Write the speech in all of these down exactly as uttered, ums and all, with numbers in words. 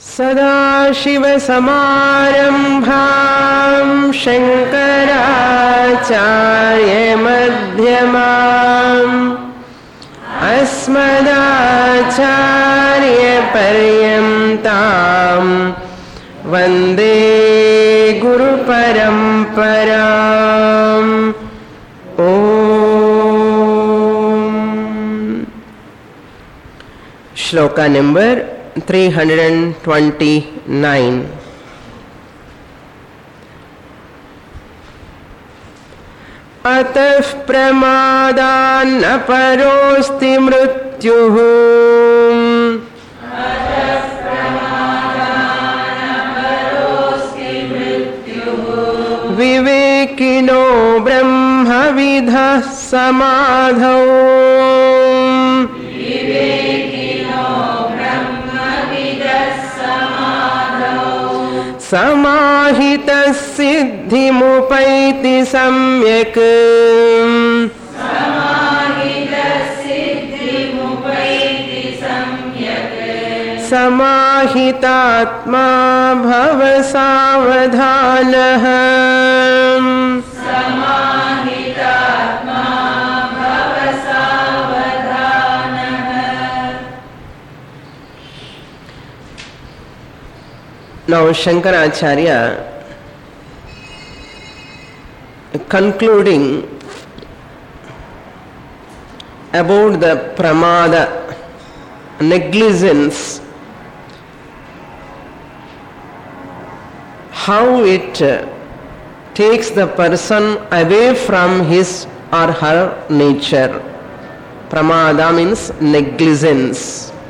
सदाशिवसमारम्भां शङ्कराचार्यमध्यमाम् अस्मदाचार्यपर्यन्तां वन्दे गुरुपरम्पराम्. ॐ श्लोका नंबर three hundred twenty-nine. अतः प्रमादान्न परोस्ति मृत्युः विवेकिनो ब्रह्मविदः समाधौ समाहितः सिद्धिमुपैति सम्यक् समाहितात्मा भव सावधानः. Now Shankaracharya, concluding about the pramada, negligence, how it takes the person away from his or her nature. Pramada means negligence.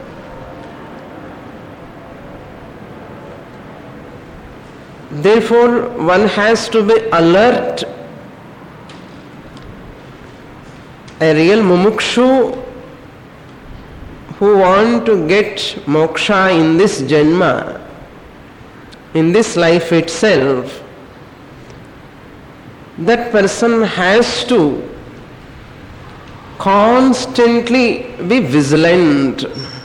Therefore, one has to be alert. A real mumukshu who want to get moksha in this janma, in this life itself, that person has to constantly be vigilant.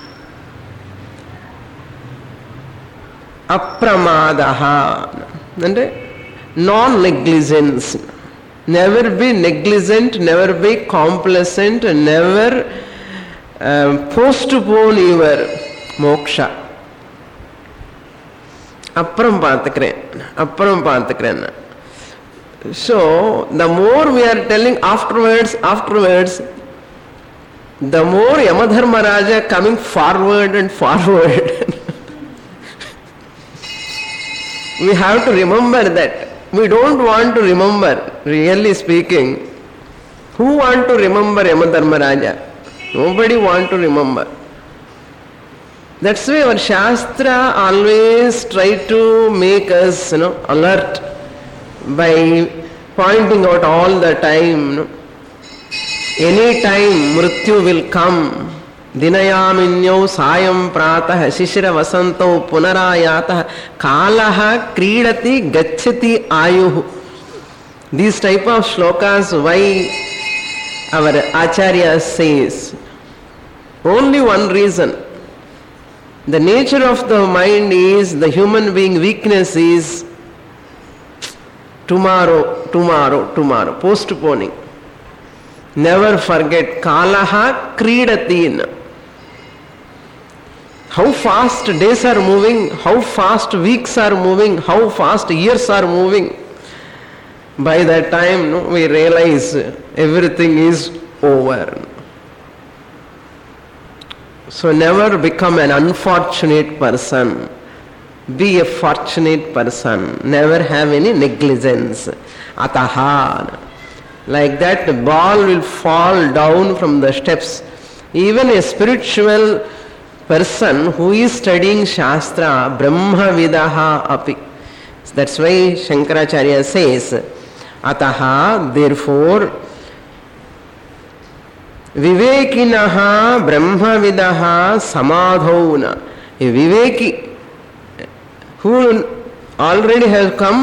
Apramadaha, and non-negligence. Never be negligent, never be complacent, never uh, postpone your moksha. Apram pathakren, apram pathakren. So, the more we are telling afterwards, afterwards, the more Yamadharmaraja coming forward and forward. We have to remember that. We don't want to remember, really speaking. Who want to remember Yamadharmaraja? Nobody want to remember. That's why our Shastra always try to make us, you know, alert by pointing out all the time. You know, any time Mrityu will come. Dinayaminyau sayam pratah shishira vasantau punarayatah kalaha kridati gacchati ayuhu. These type of shlokas, why our Acharya says? Only one reason. The nature of the mind is, the human being weakness is tomorrow, tomorrow, tomorrow, postponing. Never forget, kalaha kridatin. How fast days are moving, how fast weeks are moving, how fast years are moving. By that time, no, we realize everything is over. So never become an unfortunate person. Be a fortunate person. Never have any negligence. Ataha. Like that, the ball will fall down from the steps. Even a spiritual person who is studying Shastra, Brahma Vidaha api. That's why Shankaracharya says, Ataha, therefore, Vivekinaha Brahma Vidaha Samadhauna. A Viveki who already has come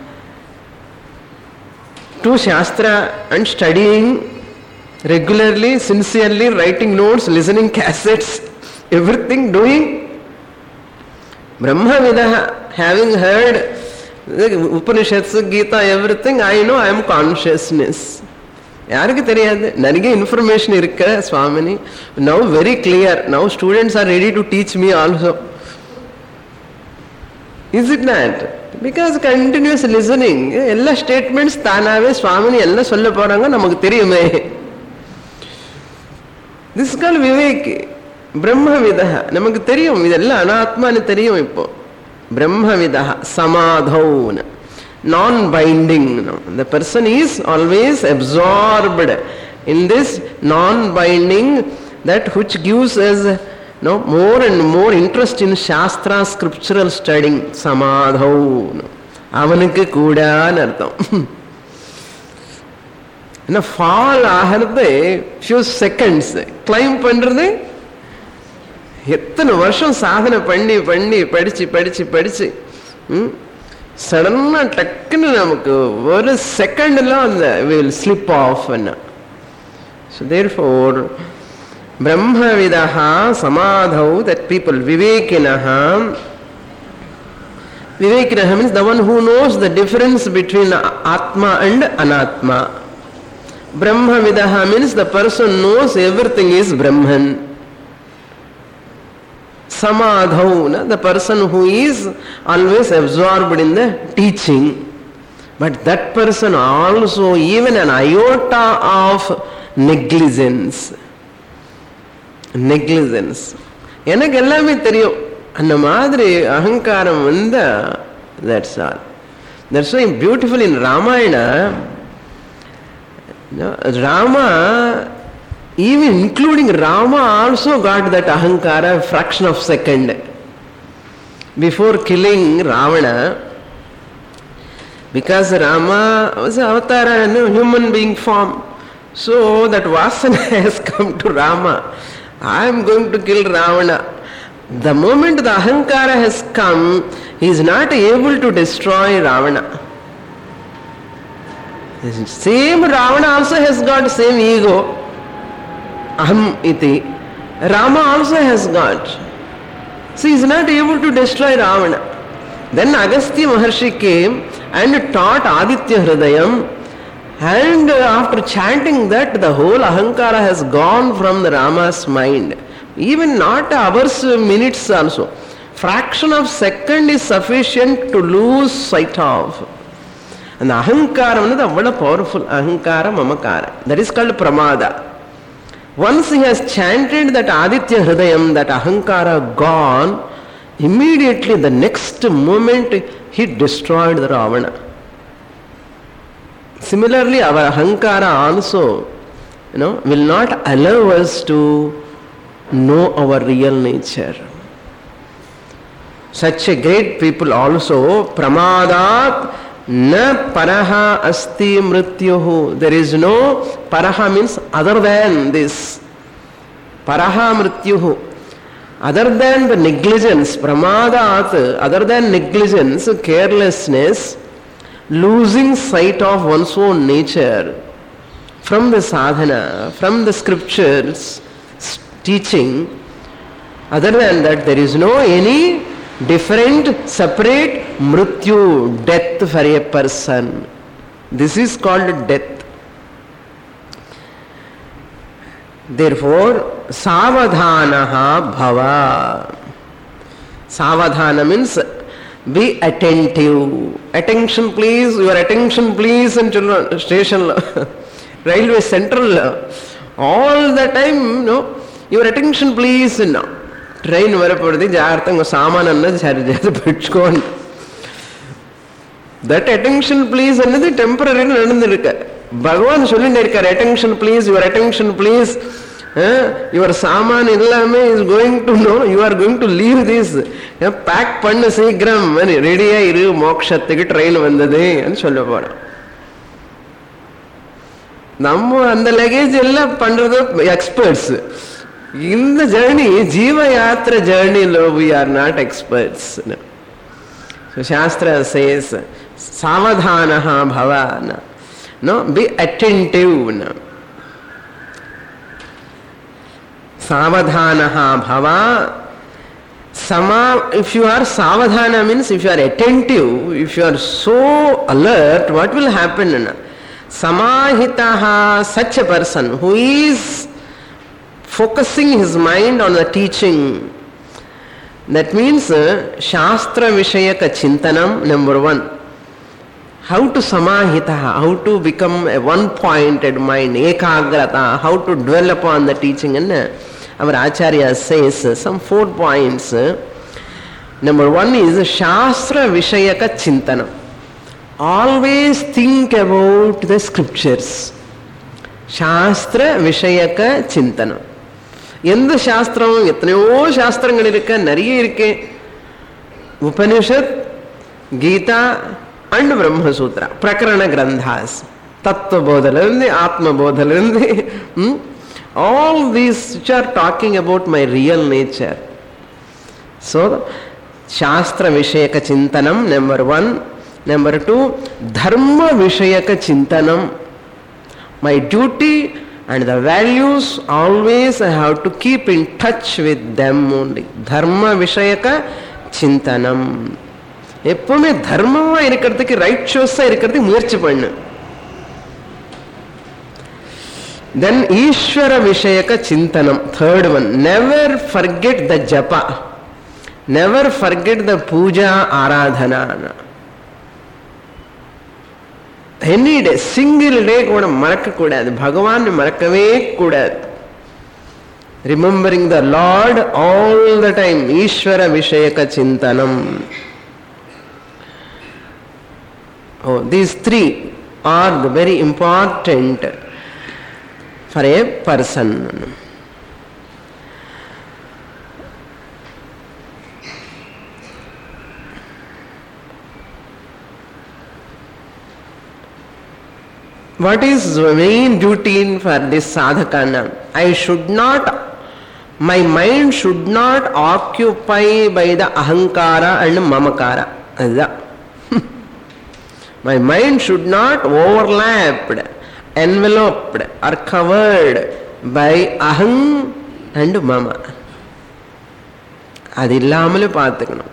to Shastra and studying regularly, sincerely, writing notes, listening cassettes, everything doing, Brahmavidaha, having heard the Upanishads, Gita, everything, I know I am consciousness. Yarukku theriyadhu. Nanige information irukka, Swamini. Now very clear. Now students are ready to teach me also. Is it not? Because continuous listening. Ella statements thanave Swamini ella solla poranga namakku theriyume. This is called Viveki. Brahmavidaha. Namakku theriyum. Idella anatma nu theriyum ippo. Brahmavidaha. Samadhauna. Non-binding. No. The person is always absorbed in this non-binding, that which gives us no, more and more interest in Shastra, scriptural studying. Samadhauna. Avanukku kuda nartham. In a fall ஆகிறது few seconds climb பண்றது எத்தனை வருஷம் சாதனை பண்ணி பண்ணி படிச்சு படிச்சு படிச்சு சடனா டக்குன்னு நமக்கு ஒரு செகண்ட்ல அந்த will slip off. So therefore brahmavidaha samadhau, that people vivekinaha. Vivekinaha means the one who knows the difference between atma and anatma. Brahmavidaha means the person knows everything is Brahman. Samadhauna, the person who is always absorbed in the teaching. But that person also, even an iota of negligence. Negligence. எனக்கு எல்லாமே தெரியும் அந்த மாதிரி அகங்காரம் வந்தா, that's all. That's why beautiful in Ramayana. No, Rama, even including Rama, also got that ahankara fraction of second. Before killing Ravana, because Rama was an avatar and a human being form, so that Vasana has come to Rama. I am going to kill Ravana. The moment the ahankara has come, he is not able to destroy Ravana. Same Ravana also has got same ego, aham iti. Rama also has got. So he is not able to destroy Ravana. Then Agastya Maharshi came and taught Aditya Hridayam, and after chanting that, the whole ahankara has gone from the Rama's mind. Even not hours, minutes also. Fraction of second is sufficient to lose sight of. And the ahankara is very powerful. Ahankara, mamakara. That is called pramada. Once he has chanted that Aditya Hridayam, that ahankara gone, immediately the next moment he destroyed the Ravana. Similarly, our ahankara also, you know, will not allow us to know our real nature. Such a great people also, pramadat na paraha asti mrityuhu. There is no, paraha means other than this. Paraha mrityuhu. Other than the negligence, pramadat, other than negligence, carelessness, losing sight of one's own nature from the sadhana, from the scriptures, teaching. Other than that, there is no any different, separate mrityu, death for a person. This is called death. Therefore, savadhanaha bhava. Savadhana means be attentive. Attention please, your attention please in station, railway central. All the time, no, your attention please. No. Train varapurdi jaarthanga saman annadu charjadu petchukondi. That attention please annadu temporary nadandirukka. Bhagavan sollundirukkaru, attention please, your attention please. Uh, your saman illame is going to know, you are going to leave this. Uh, pack panna seegram, ready iru mokshathukku train vandade and solla pora. Nammu and the luggage ella pandrathu experts. In the journey, Jiva Yatra journey, we are not experts. No. So Shastra says, savadhanaha bhava. No, be attentive. No. Savadhanaha bhava. Sama, if you are savadhana means if you are attentive, if you are so alert, what will happen? Samahitaha, such a person who is focusing his mind on the teaching. That means uh, Shastra Vishayaka Chintanam, number one. How to samahitaha, how to become a one-pointed mind, ekagrata, how to dwell upon the teaching. And uh, our Acharya says uh, some four points. Uh, number one is Shastra Vishayaka Chintanam. Always think about the scriptures. Shastra Vishayaka Chintanam. எந்த சாஸ்திரம் எத்தனையோ சாஸ்திரங்கள் இருக்க நிறைய இருக்கே Upanishad Gita and Brahmasutra பிரகரண கிரந்தாஸ் தத்துவபோதிலிருந்து ஆத்மபோதிலிருந்து all these which are talking about my real nature. So shastra vishayaka chintanam, number one. Number two, dharma vishayaka chintanam. My duty and the values, always I have to keep in touch with them only. Dharma Vishayaka Chintanam. எப்பவுமே தர்மமா இருக்கிறதுக்கு ரைட்ஷியஸா இருக்கிறதுக்கு முயற்சி பண்ணு. Then Ishvara Vishayaka Chintanam. Third one, never forget the japa. Never forget the puja aradhana. Any day, single day கூட மறக்க கூடாது. பகவான் மறக்கவே கூடாது. Remembering the Lord all the time. Ishvara Vishayaka Chintanam. Oh, these three are the very important for a person. What is the main duty for this sadhakana? I should not, my mind should not occupy by the ahankara and mamakara. My mind should not overlapped, enveloped or covered by aham and mama. அது இல்லாமலே பார்த்துக்கணும்.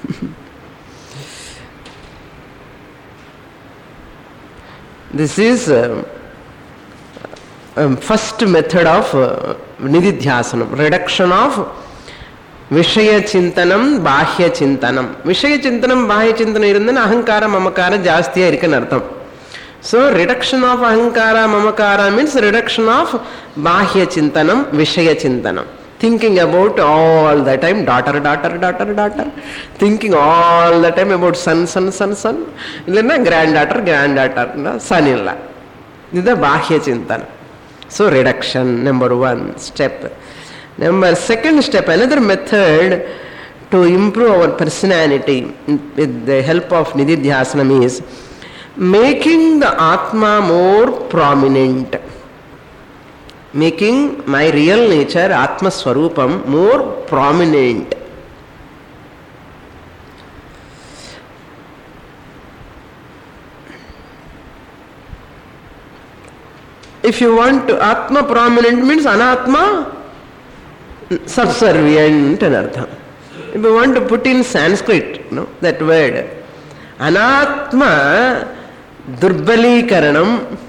This is uh, um, first method of uh, nididhyasanam, reduction of Vishaya Chintanam, Bahya Chintanam. Vishaya Chintanam, Bahya Chintanam irundana ahankara, mamakara jastiya irukkan artham. So reduction of ahankara, mamakara means reduction of Bahya Chintanam, Vishaya Chintanam. Thinking about all the time daughter, daughter, daughter, daughter. Thinking all the time about son, son, son, son. Illana granddaughter, granddaughter, son-in-law. This is the Bahya Chintana. So reduction, number one step. Number second step, another method to improve our personality with the help of Nididhyasanam is making the Atma more prominent. Making my real nature, Atma Swarupam, more prominent. If you want to, Atma prominent means Anatma subservient and artham. If you want to put in Sanskrit, no, that word, Anatma Durbalikaranam,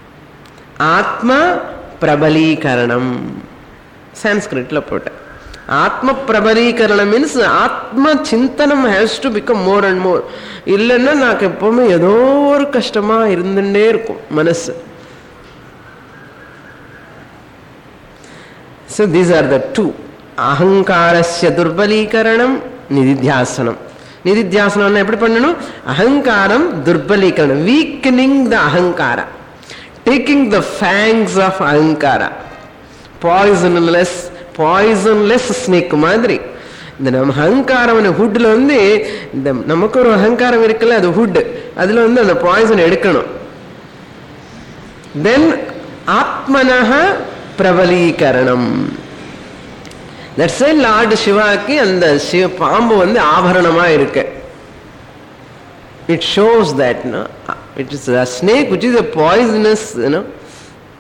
Atma Prabalikaranam. Sanskrit la put. Atma Prabalikaranam means Atma Chintanam has to become more and more. Illana naak eppovume edho or kastama irundunde irukum manasu. So these are the two. Ahankarasya Durbalikaranam, Nididhyasanam. Nididhyasanam eppadi pannanu? Ahankaram Durbalikaranam, weakening the ahankara. Taking the fangs of ahankara, poisonless, poisonless snake மாதிரி. இந்த நம்ம அகங்காரம் ஹுட்ல வந்து இந்த நமக்கு ஒரு அகங்காரம் இருக்குல்ல, அது ஹுட், அதுல வந்து அந்த பாய்சன் எடுக்கணும். தென் ஆத்மனஹ பிரபலீகரணம். தட்ஸ் ஏ லார்ட் சிவாக்கு அந்த சிவ பாம்பு வந்து ஆபரணமா இருக்கு. It shows that, no, it is a snake which is a poisonous, you know,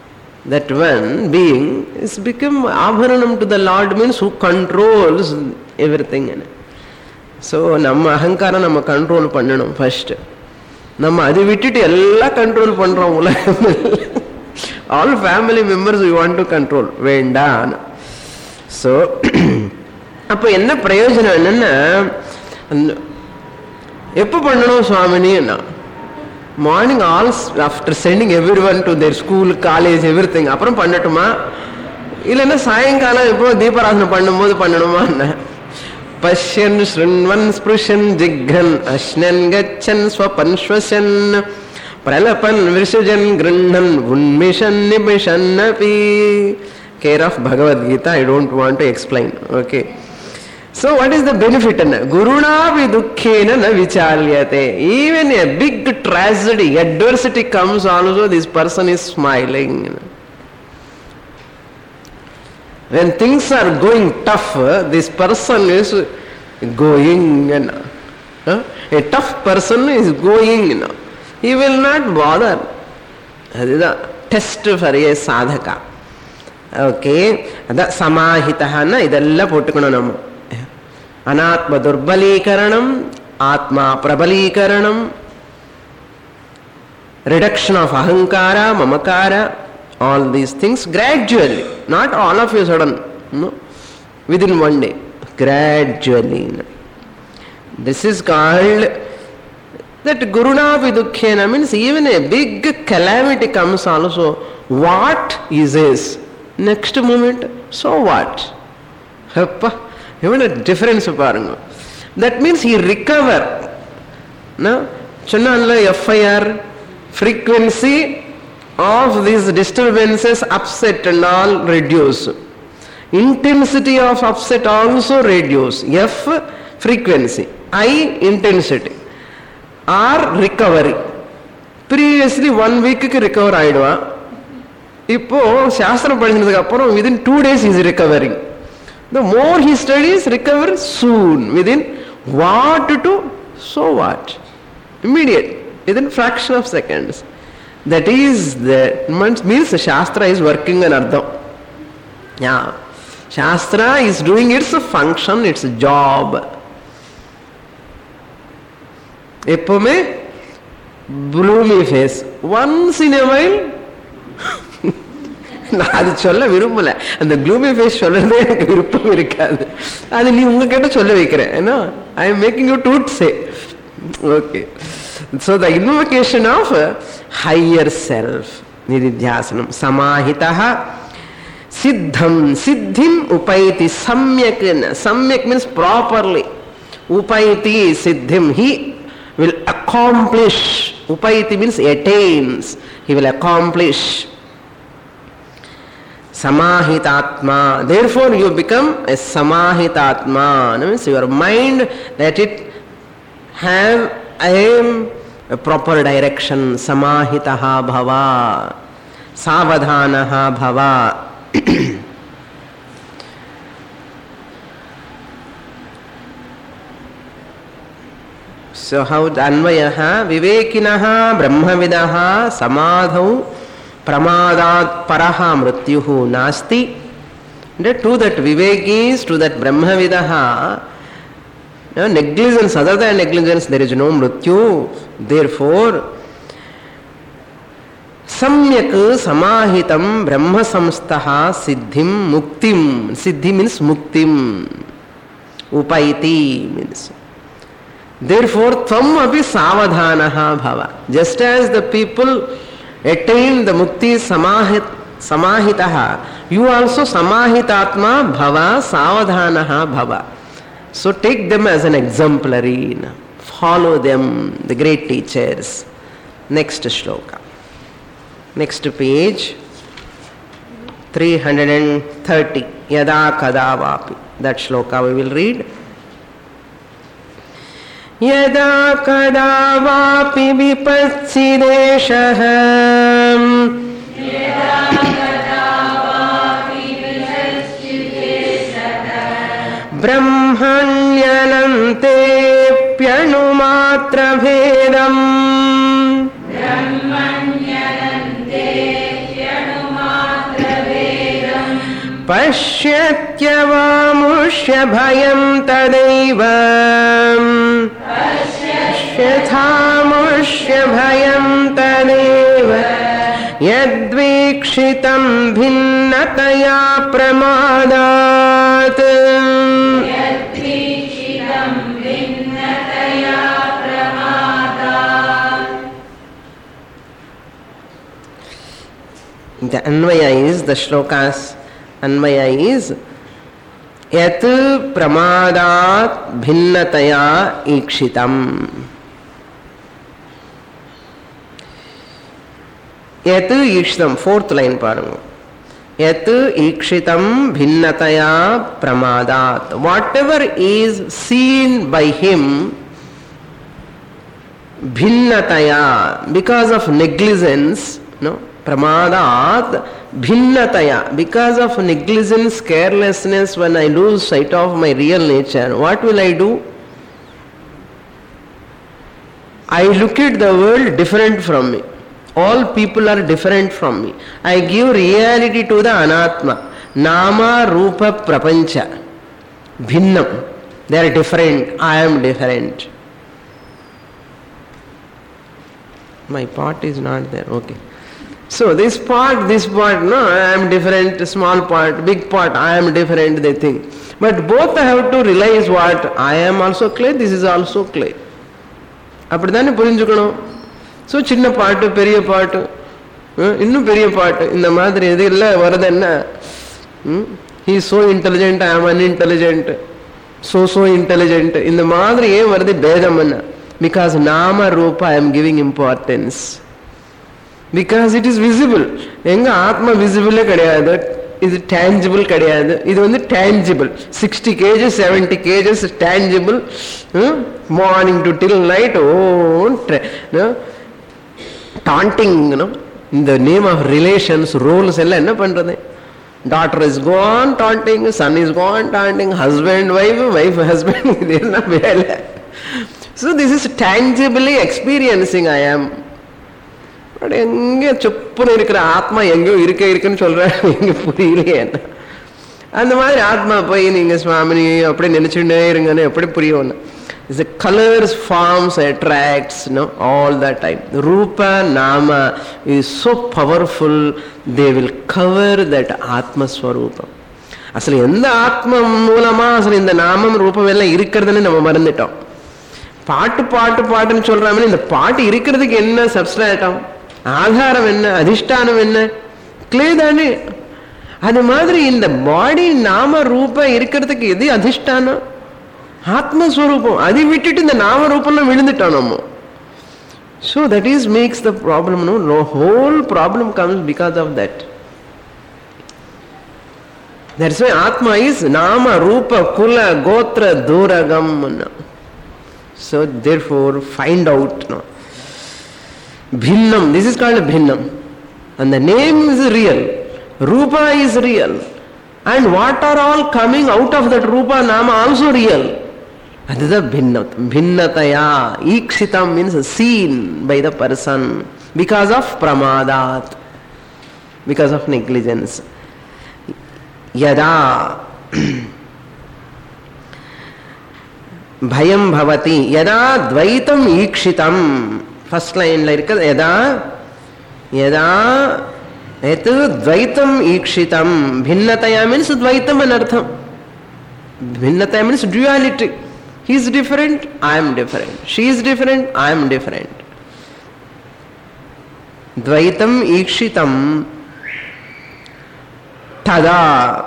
that one being is become abharanam to the Lord, means who controls everything. So நம்ம அகங்காரம் நம்ம control பண்ணணும் first. நம்ம அதை விட்டுட்டு எல்லாம் கண்ட்ரோல் பண்றோம் உலகம். All family members you want to control வேண்டாம். ஸோ அப்போ என்ன பிரயோஜனம் என்னன்னா, எப்போ பண்ணணும் சுவாமினின்னா morning all after sending every one to their school college every thing அப்புறம் பண்ணட்டுமா, இல்லைன்னா சாயங்காலம் எப்போ தீபாராதனை பண்ணும்போது பண்ணணுமா? பஷ்யன் ஸ்ருண்வன் ஸ்பிருஷன் ஜிக்ரன் அஷ்னன் கச்சன் ஸ்வபன் ஸ்வசன் பிரலபன் விருஷஜன் கிருண்ணன் உன்மிஷன் நிமிஷன் அபி. Care of Bhagavadgita. I don't want to explain. Okay. So what is the benefit? Gurunavi dukkhena na vichalyate. Even a big tragedy, adversity comes also, this person is smiling. When things are going tough, this person is going. A tough person is going. He will not bother. That is a test for a sadhaka. Okay. That samahitaha na idella pottukonu namu. అనాత్మ దుర్బలీకరణం, ఆత్మ ప్రబలీకరణం, reduction of అహంకార మమకార, all these things gradually, not all of you sudden, with in one day, gradually. This is called that గురుణాపి దుఃఖేన means even a big calamity comes also, what is is next moment, so what. హప్ప even a difference பாருங்க. That means he recover. No, சொன்னால F I R frequency of these disturbances, upset and all reduce. Intensity of upset also reduce. F frequency, I intensity, R recovery. Previously one week க்கு recover ஆயிடுவா, இப்போ சாஸ்திரம் படிச்சதுக்கு அப்புறம் within two days he is recovering. The more he studies, recover soon, within what to, so what, immediate, within fraction of seconds. That is the means the Shastra is working on Ardham. Yeah, Shastra is doing its function, its job. Eppume gloomy face once in a while. நான் அது சொல்ல விரும்பல, அந்த gloomy face சொல்றதே எனக்கு விருப்பம் இருக்காது. அது நீ உங்ககிட்ட சொல்ல வைக்கிறேன். ஏன்னா I am making you to say. Okay. So the invocation of higher self, நிதித்தியாசனம். சமாஹிதः சித்தம், சித்திம் உபைதி சம்யக். சம்யக் மீன்ஸ் ப்ராப்பர்லி, உபைதி சித்திம், he will accomplish. உபைதி means attains, he will accomplish. Samahitatma. Therefore you become a samahitatma. That means your mind, that it have aim, a proper direction. Samahitaha bhava, savadhanaha bhava. So how anvayaha vivekinaha brahmavidaha samadhau pramadat paraha mrityuhu nasti. To that vivekis, to that brahmavidaha, negligence, other than negligence there is no mrityu. Therefore samyak samahitam brahma samstaha siddhim muktim. Siddhi means muktim, upaiti means. Therefore tvam api savadhanaha bhava. Just as the people attain the mukti samahit samahitaha, you also samahitatma bhava, savadhanaha bhava. So take them as an exemplary, follow them, the great teachers. Next shloka, next page, three hundred thirty. Yada kada vapi. That shloka we will read. यदा कदा वापि विपत्सिदेशः ब्रह्मण्यनन्तेऽप्यणुमात्रभेदम् पश्यत्यवामुष्य भयं तदैव पश्यथामुष्य भयं तदैव यद्वीक्षितं भिन्नतया प्रमादात् The Anvaya is, the shlokas Anvaya is Yat pramadat bhinnataya ikshitam. Yat ikshitam, fourth line parang. Yat ikshitam bhinnataya pramadat. Whatever is seen by him bhinnataya, because of negligence, no? Pramadat bhinnataya, because of negligence, carelessness, when I lose sight of my real nature, what will I do? I look at the world different from me. All people are different from me. I give reality to the anatma. Nama, rupa, prapancha. Bhinnam. They are different. I am different. My part is not there. Okay. So this part, this part, no, I am different, small part, big part, I am different, they think. But both have to realize what, I am also clay, this is also clay. அப்படிதானே புரிஞ்சுக்கணும். So சின்ன பாட்டு பெரிய பாட்டு இன்னும் பெரிய பாட்டு இந்த மாதிரி எது இல்லை வருது என்ன, ஹீ சோ இன்டெலிஜென்ட், ஐ ஆம் அன்இன்டெலிஜென்ட், சோ சோ இன்டெலிஜென்ட், இந்த மாதிரி ஏன் வருது பேதம் என்ன? பிகாஸ் நாம ரூபா I am giving importance. Because it is visible. எங்க ஆத்மா விசிபிளே கிடையாது, இது டேஞ்சிபிள் கிடையாது. இது வந்து tangible. Sixty kgs seventy kgs tangible. Morning to till night ஓ டாண்டிங். இந்த நேம் ஆஃப் ரிலேஷன்ஸ் ரோல்ஸ் எல்லாம் என்ன பண்றது? டாட்டர் இஸ் கோன் டாண்டிங், சன் இஸ் கோன் டாண்டிங், ஹஸ்பண்ட் வைஃப், வைஃப் ஹஸ்பண்ட், இது எல்லாம் வேலை. So this is tangibly experiencing I am. But எங்கே சொப்புன்னு இருக்கிற ஆத்மா எங்கேயோ இருக்க இருக்குன்னு சொல்கிறேன், எங்கே புரியலையே என்ன. அந்த மாதிரி ஆத்மா போய் நீங்கள் சுவாமினி அப்படி நினச்சிட்டே இருங்கன்னு எப்படி புரிய ஒன்று? It's the colours forms attracts no all the time. ரூபா நாம is so powerful, they will cover that ஆத்மஸ்வரூபம். அசలు எந்த ஆத்மா மூலமாக அசలు இந்த நாமம் ரூபம் எல்லாம் இருக்கிறதுன்னு நம்ம மறந்துட்டோம். பாட்டு பாட்டு பாட்டுன்னு சொல்றாமே, இந்த பாட்டு இருக்கிறதுக்கு என்ன சப்ஸ்ட்ராட்டம், ஆதாரம் என்ன, அதிஷ்டானம் என்ன? கிளே தானே. அது மாதிரி இந்த பாடி நாம ரூபம் இருக்கிறதுக்கு எது அதிஷ்டானம்? ஆத்மஸ்வரூபம். அதை விட்டுட்டு இந்த நாம ரூபம்லாம் விழுந்துட்டோம் நம்ம. So that is makes the problem. No whole problem comes because of that. That's why ஆத்மா இஸ் நாம ரூப குல கோத்திர தூரகம். So therefore find out, no, bhinnam, this is called bhinnam, and the name is real, rupa is real, and what are all coming out of that rupa nama also real. That is the bhinnat bhinnataya. Ikshitam means seen by the person because of pramadat, because of negligence. Yada பயம் பவதி யதா துவைத்தம் ஈக்ஷிதம். First லைன்ல இருக்கிறது யதா யதா எது துவைத்தம் ஈக்ஷிதம். பின்னதயா மீன்ஸ் துவைத்தம் என் அர்த்தம். பின்னதயா means duality. He is different, I am different, she is different, I am different. துவைத்தம் ஈக்ஷிதம் ததா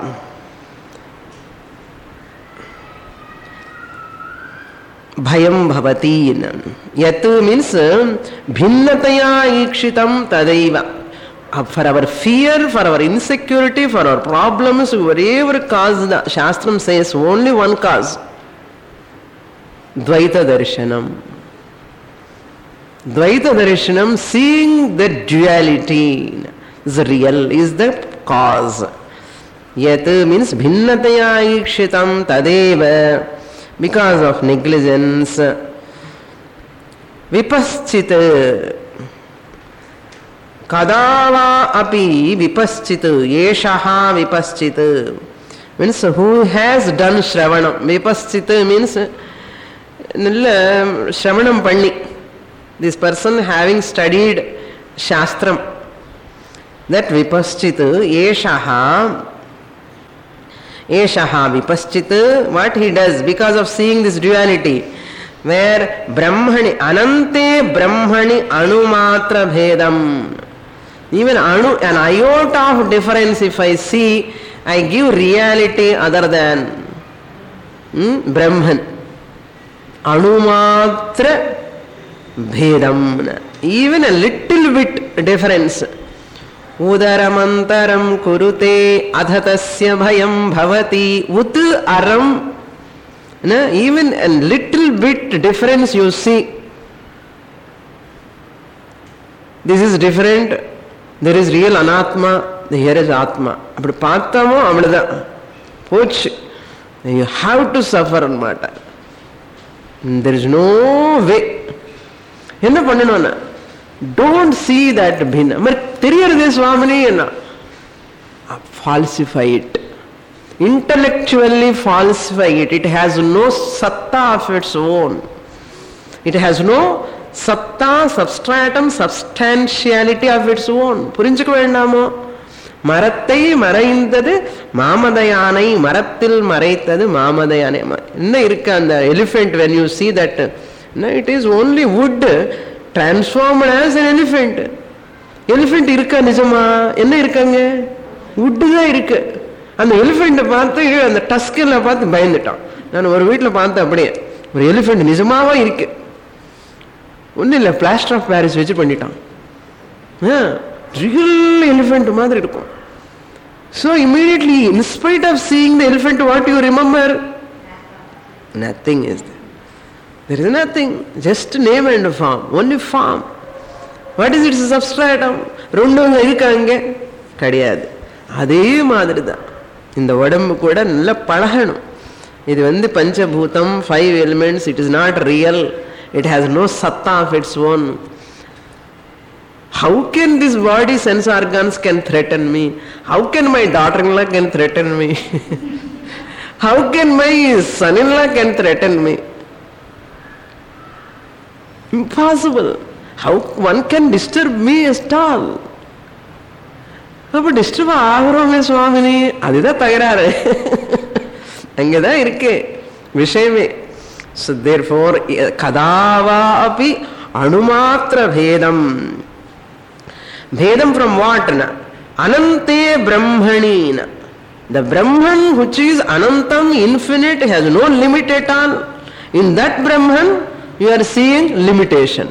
bhayam bhavati. Yat means bhinnataya ikshitam tadaiva. For our fear, for our insecurity, for our problems, whatever cause, the Shastram says only one cause. Dvaita darshanam. Dvaita darshanam, seeing the duality is real, is the cause. Yat means bhinnataya ikshitam tadaiva. Because of negligence, vipaschita, Kadava api vipaschit, yeshaha vipaschit. Means who has done Shravanam. Vipaschit means Shravanam panni. This person having studied Shastram. That vipaschit, yeshaha, yeshaha vipaschit, what he does because of seeing this duality, where Brahmani, Anante Brahmani Anumatra Bhedam. Even anu, an iota of difference if I see, I give reality other than hmm, Brahman. Anumatra Bhedam. Even a little bit difference. Udaramantaram kurute adhatasya bhayam bhavati ut aram. Even a little bit difference you see. This is different. There is real anatma. Here is atma. But pathamo amrida. Poch. You have to suffer on matter. There is no way. Enna pannanona? Don't see that bhinna. Mar theriyadhu Swamini enna? Falsify it. Intellectually falsify it. It has no satta of its own. It has no satta, substratum, substantiality of its own. Purinchukku vendamo. Marattai maraindadu mamadayanai, marattil maraitadu mamadayanai. Enna irukka and the elephant, when you see that, no, it is only wood transformed as an elephant. Elephant irukka nijama? Enna irukkanga? Wood da irukku. அந்த elephant பார்த்து அந்த டஸ்கில் பார்த்து பயந்துட்டான். நான் ஒரு வீட்டில் பார்த்தேன், அப்படியே ஒரு எலிஃபெண்ட் நிஜமாவா இருக்கு. ஒன்றும் இல்லை, பிளாஸ்டர் ஆஃப் பாரிஸ் வச்சு பண்ணிட்டான். ரியல் எலிஃபெண்ட் மாதிரி இருக்கும். So immediately in spite of seeing the elephant, what you remember? Nothing is there. There is nothing. Just name and form. Only form. What is its substratum? ரெண்டு இருக்காங்க கிடையாது. அதே மாதிரி தான் இந்த உடம்பு கூட நல்லா பழகணும். இது வந்து பஞ்சபூதம், five elements. It is not real. It has no சத்தா of its own. How can this body, sense organs can threaten me? How can my daughter-in-law can threaten me? How can my son-in-law can threaten me? Impossible. How one can disturb me at all? அப்போ disturb ஆகிறோமே சுவாமினி, அதுதான் தகராறு. அங்கேதான் இருக்கு விஷயமே. So therefore kadava api anumatra bhedam. Bhedam from what? Anante brahmani. The Brahman which is anantam, infinite, has no limit at all. In that Brahman you are seeing limitation.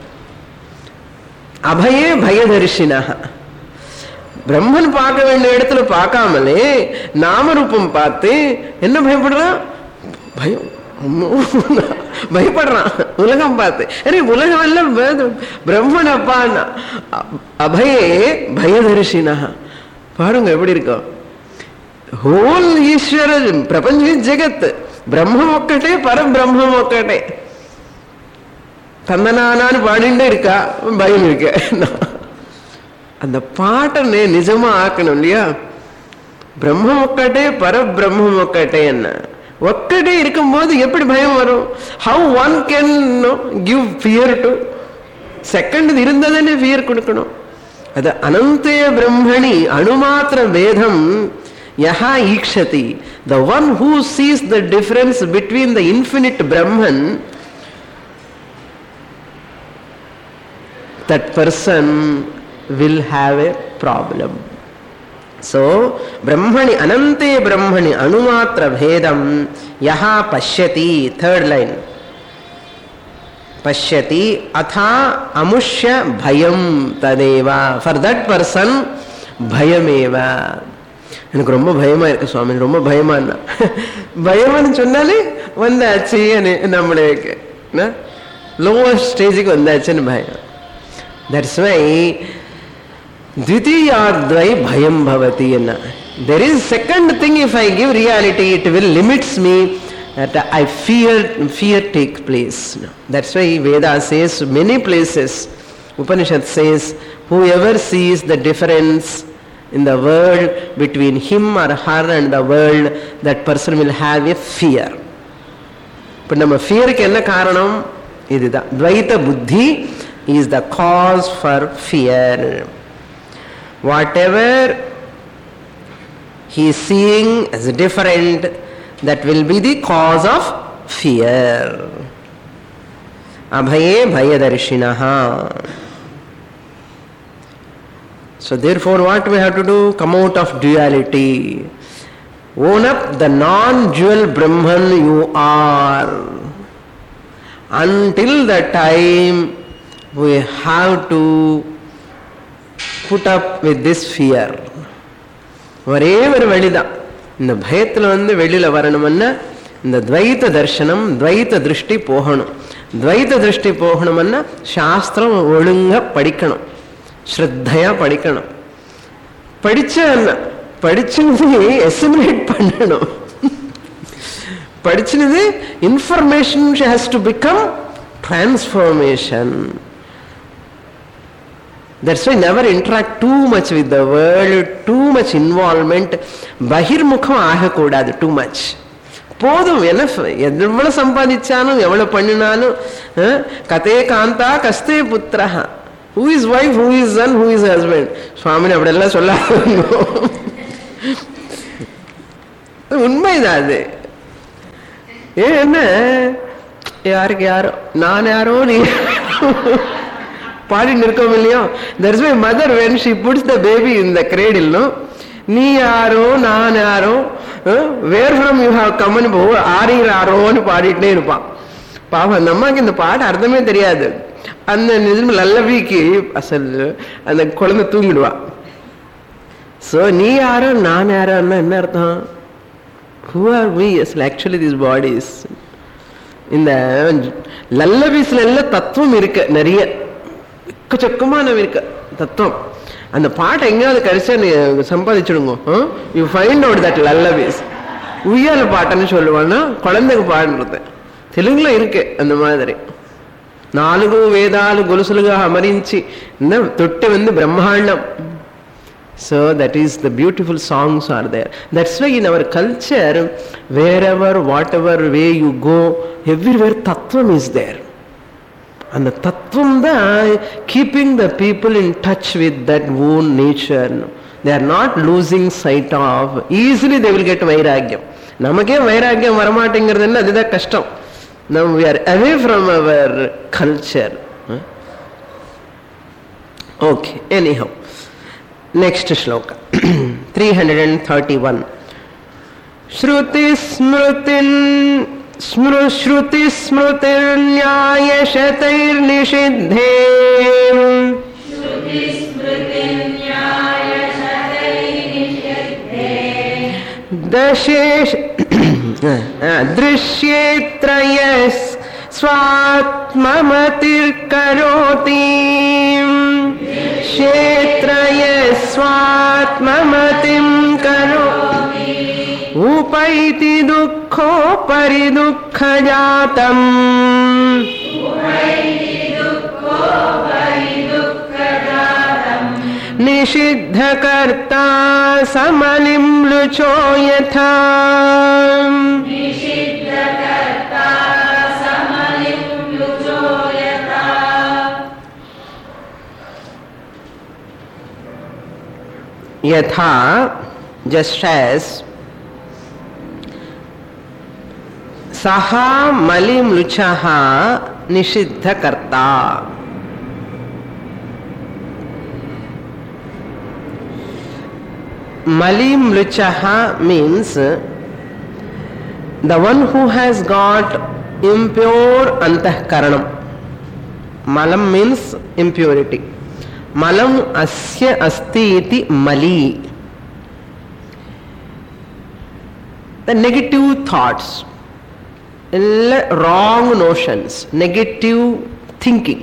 Abhaye bhayadarshinaha. பிரம்மன் பார்க்க வேண்டிய இடத்துல பார்க்காமலே நாமரூபம் பார்த்து என்ன பயப்படுறான்? பயம். பயப்படுறான் உலகம் பார்த்து. அரே உலகம் எல்லாம் பிரம்மன் அப்பான்னா. அபயே பயதர்ஷினா. பாருங்க எப்படி இருக்கும். హోల్ ఈశ్వర ప్రపంచం జగత్ బ్రహ్మం ఒక్కటే, పరబ్రహ్మం ఒక్కటే. தந்தனானான்னு பாடிண்டே இருக்கா, பயம் இருக்க. அந்த பாட்டை நிஜமா ஆக்கணும் இல்லையா? பிரம்மம் ஒக்கட்டே, பரபிரம்மம் ஒக்கட்டே. என்ன ஒக்கட்டே இருக்கும்போது எப்படி பயம் வரும்? How one can give fear to second இருந்ததுன்னு ஃபியர் கொடுக்கணும். அது அனந்தே பிரம்மணி அணுமாத்திர வேதம் யஹா ஈக்ஷதி. The one who sees the difference between the infinite Brahman, that person will have a problem. So brahmani anante brahmani anumatra bhedam yaha pashyati. Third line, pashyati atha amushya bhayam tadeva. For that person bhayameva. எனக்கு ரொம்ப பயமா இருக்கு சுவாமி, ரொம்ப பயமா. பயம்னு சொன்னாலே வந்தாச்சு நம்மளுக்கு lowest ஸ்டேஜுக்கு வந்தாச்சுன்னு பயம். That's why Dvitiyadvai bhayam bhavati. There is second thing, if I give reality, it will limits me, that I fear, fear takes place. That's why Veda says many places, Upanishad says, Whoever sees the difference in the world between him or her and the world, that person will have a fear. But nama fear ku enna karanam? Idudha. Dvaita buddhi is the cause for fear. Whatever he is seeing as different, that will be the cause of fear. Abhaye bhayadarshinaha. So therefore what we have to do? Come out of duality. Own up the non-dual Brahman you are. Until that time we have to put up with this fear. Wherever velida, இந்த பயத்தில் வந்து வெளியில் வரணும்னா இந்த துவைத்த தர்சனம், துவைத்த திருஷ்டி போகணும். துவைத்த திருஷ்டி போகணும்னா சாஸ்திரம் ஒழுங்கா படிக்கணும், ஸ்ரத்தையா படிக்கணும். படிச்ச படிச்சது அசிமிலேட் பண்ணணும். படிச்சது information has to become transformation. That's why never interact too much with the world, too much involvement. பகிர்முகம் ஆகக்கூடாது too much. போதும், என்ன எவ்வளவு சம்பாதிச்சாலும் எவ்வளவு பண்ணினாலும் Kadhe Kantha கஸ்தே புத்திரஹ. Who is wife, who is son, who is husband? சுவாமினி அப்படியெல்லாம் சொல்ல உண்மைதான் அது. என்ன யாருக்கு யாரோ, நான் யாரோ நீ பாடிட்டு இருக்கோம் இல்லையோ. That's why mother when she puts the baby in the cradle, no, நீ யாரோ நான் யாரோ, where from you have come and ஆறீராரோன்னு பாடிட்டே இருப்பான். பாவம் அந்த அம்மாக்கு இந்த பாட்டு அர்த்தமே தெரியாது. அந்த நிஜம் லல்லபிக்கு அசல் அந்த குழந்தை தூங்கிடுவா. ஸோ நீ யாரோ நான் யாரோன்னா என்ன அர்த்தம்? Who are we? Yes, actually these bodies. இந்த லல்லபிஸ்ல எல்லாம் தத்துவம் இருக்கு, நிறைய எக்கச்சக்கமான இருக்கு தத்துவம். அந்த பாட்டை எங்கேயாவது கடைசியா நீ சம்பாதிச்சுடுங்க. You find out that lullabies. உய்யால பாட்டுன்னு சொல்லுவான்னா குழந்தைக்கு பாடுறது தெலுங்குல இருக்கு. அந்த மாதிரி నాలుగు వేదాలు గొలుసులుగా అమరించి తొట్టె வந்து బ్రహ్మాండం. So that is the beautiful songs are there. That's why in our culture, wherever, whatever way you go, everywhere tattvam is there. And the tattvam da keeping the people in touch with that own nature. They are not losing sight of. Easily they will get vairagyam. Namakke vairagyam varamaatengradhu adha kashtam. Now we are away from our culture. Okay, anyhow. Next shloka. three thirty-one. Shruti smrutin smru shruti smrutir nyaya shatair nishiddhe. Shruti smrutir nyaya shatair nishiddhe. Dashesh दृश्येत्रयस् स्वात्ममतिर् करोति. क्षेत्रयस् स्वात्ममतिं करोति. उपैति दुःखोपरि दुःखजातम्. निषिद्धकर्ता समलिं लुचो यथा. निषिद्धकर्ता समलिं लुचो यथा. यथा, just as, saha malim luchaha nishiddhakarta. Malim luchaha means the one who has got impure antahkaranam. Malam means impurity. Malam asya asti iti mali. The negative thoughts, wrong notions, negative thinking.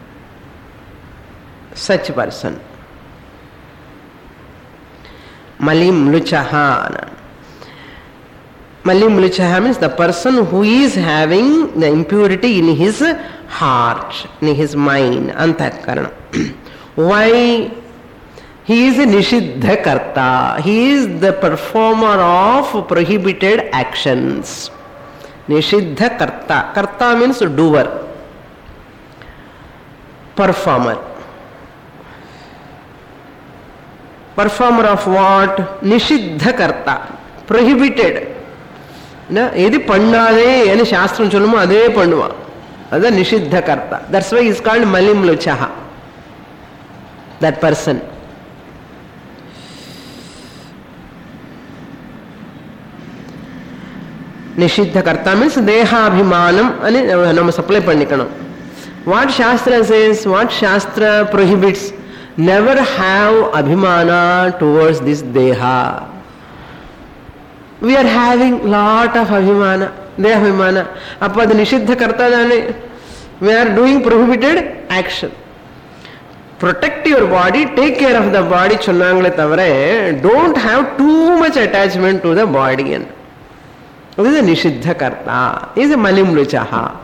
Such person. Malim luchaha. Malim luchaha means the person who is having the impurity in his heart, in his mind, antahkarana. Why? He is a Nishiddha Karta. He is the performer of prohibited actions. Nishiddha Karta. Karta means doer. Performer. Performer of what? Nishiddha Karta. Prohibited. Edi Pandade and Shastram Chulma Ade Pandua. That's Nishiddha Karta. That's why he is called Malim Luchaha. That person. Nishiddha Karta means Deha Abhimanam and Nama supply Pandikanam. What Shastra says, what Shastra prohibits, never have Abhimana towards this Deha. We are having lot of Abhimana, Deha Abhimana. Appa the Nishiddha Karta dane, we are doing prohibited action. Protect your body, take care of the body, Chunangle Tavare, don't have too much attachment to the body. And this is a Nishiddha Karta, this is a Malim Luchaha.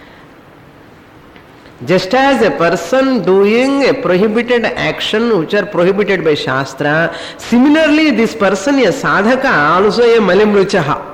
Just as a person doing a prohibited action which are prohibited by Shastra, similarly this person, a sadhaka, also a Malim Luchaha.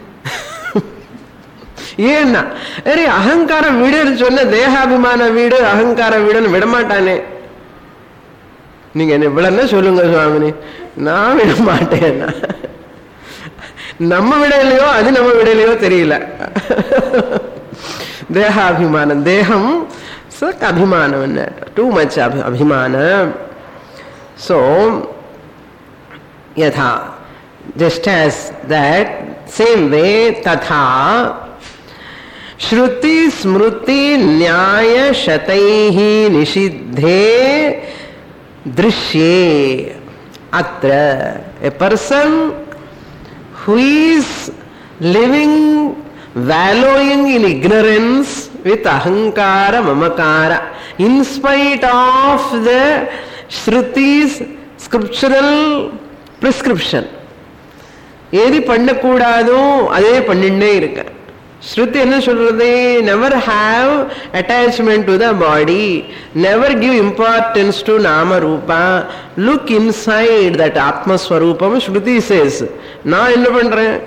Yena, Eri Ahankara Vidal Chonna, Dehabhimana Vidal, Ahankara Vidal, Vedamatane. Ningane Vilana Solunga Swamini, Na Vedamatana. Nama Vidalio, Adinama Vidalio Terila. Dehabhimana, Deham. So, abhimana, too much abhimana. So, yatha, just as that, same way, tatha, shruti smruti nyaya shataihi nishiddhe drishye. Atra, a person who is living, wallowing in ignorance, with ahankara mamakara, in spite of the Shruti's scriptural prescription. Edi pandakudado, ade pandinde irukka. Shruti enna solradhu, never have attachment to the body, never give importance to nama rupa, look inside that atma swarupam. Shruti says, na enna pandren?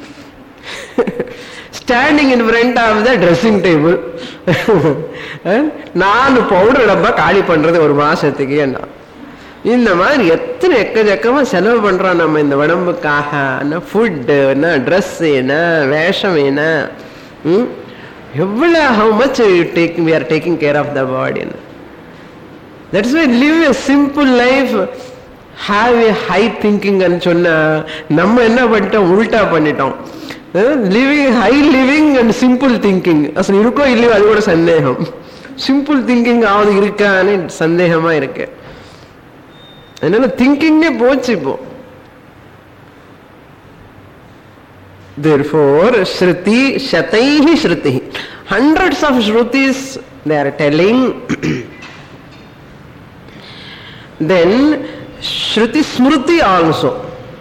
Standing in front of the dressing table. நாலு powder டப்பா காலி பண்றது ஒரு மாசத்துக்கு. என்ன இந்த மாதிரி எத்தனை எக்கச்சக்கமா செலவு பண்றோம் நம்ம இந்த உடம்புக்காக. ஃபுட் என்ன, ட்ரெஸ் என்ன, வேஷம் என்ன, எவ்வளவு how much we are taking care of the body. That's why live a simple life, have a high thinking ன்னு சொன்னா நம்ம என்ன பண்ணிட்டோம், உல்டா பண்ணிட்டோம். Living, high living and simple thinking. அசல் இருக்கோ இல்லையோ அது கூட சந்தேகம். சிம்பிள் திங்கிங் ஆவது இருக்கான்னு சந்தேகமா இருக்கு. அதனால திங்கிங்கே போச்சு இப்போ. Therefore, Shruti, Shataihi Shruti. Hundreds of Shrutis they are telling. Then Shruti Smruti also.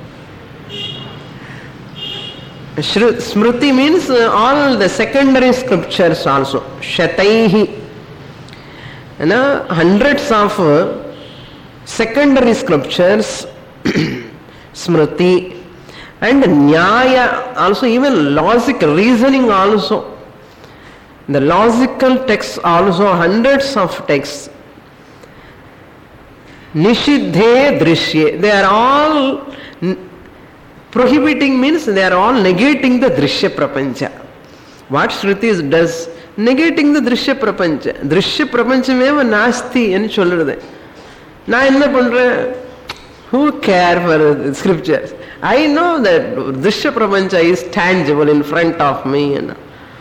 Smruti means all the secondary scriptures also. Shataihi. And hundreds of secondary scriptures. Smruti. And Nyaya also, even logic, reasoning also. The logical texts also, hundreds of texts. Nishiddhe Drishye. They are all prohibiting, means they are all negating the Drishya Prapancha. What Shruti does? Negating the Drishya Prapancha. Drishya Prapanchameva nasti ennu solradhu. Na enna pandren? Who care for the scriptures? I know that Drishya Prapancha is tangible in front of me. And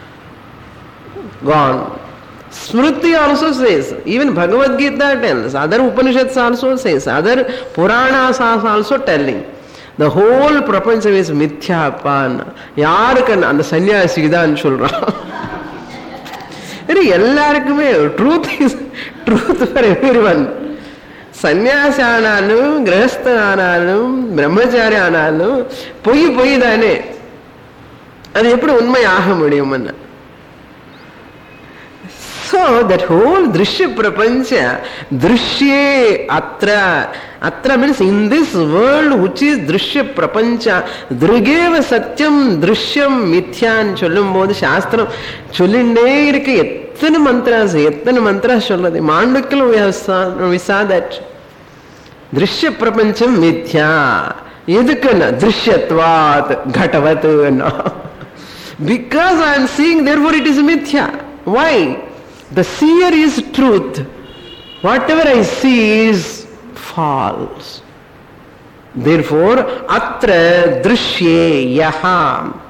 gone. Smruti also says, even Bhagavad Gita tells, other Upanishads also says, other Puranas are also telling. The whole prapancham is mithya appan. Yarukan and the sannyasi தான் சொல்றான். எல்லாருக்குமே truth is truth for everyone. சன்னியாசி ஆனாலும் கிரகஸ்தன் ஆனாலும் பிரம்மச்சாரி ஆனாலும் பொய் பொய் தானே. அது எப்படி உண்மை ஆக முடியும்? So that whole drishya prapancha, drishye atra, atra means in this world which is drishya prapancha, drigeva satyam drishyam mithyan sollum bodu shastram sollinde irukku எத்தனை mantras எத்தனை mantras சொல்றது. மாண்டூக்கில் we have saw, we saw that drishya prapancham mithya. எதுக்குன்னா திருஷ்யத்வாத் கடவத். Because I am seeing, therefore it is mithya. Why? The seer is truth. Whatever I see is false. Therefore, atra drishye yaha.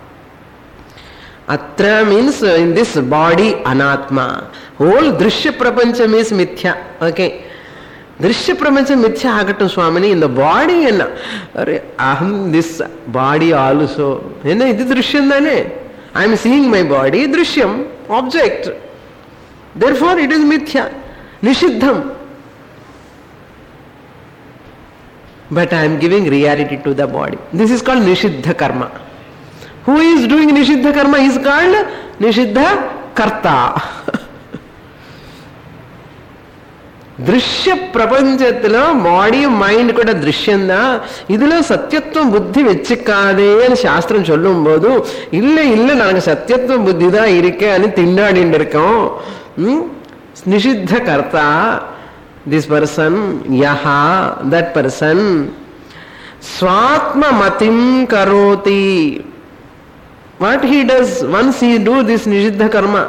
Atra means in this body anatma. Whole drishya prapancham is mithya. Okay. Drishya prapancham mithya agatum Swamini. In the body enna? Aham, this body also. Enna idu drishyam dane? I am seeing my body, drishyam, object. Therefore it is mithya, nishiddham. But I am giving reality to the body. This is called nishiddha karma. Who is doing nishiddha karma? He is called nishiddha karta. దృశ్య ప్రపంచంలో body mind కూడా దృశ్యందా, இதுல சத்தியத்துவம் புத்தி வச்சுக்காதேன்னு சாஸ்திரம் சொல்லும் போது இல்லை இல்லை நாங்கள் சத்தியத்துவம் புத்தி தான் இருக்கேன்னு திண்டாடிட்டு இருக்கோம். நிஷித்த கர்த்தா, திஸ் பர்சன் யஹா, தட் பர்சன் ஸ்வாத்ம மதிம் கரோதி. What he does once he do this நிஷித்த கர்மா,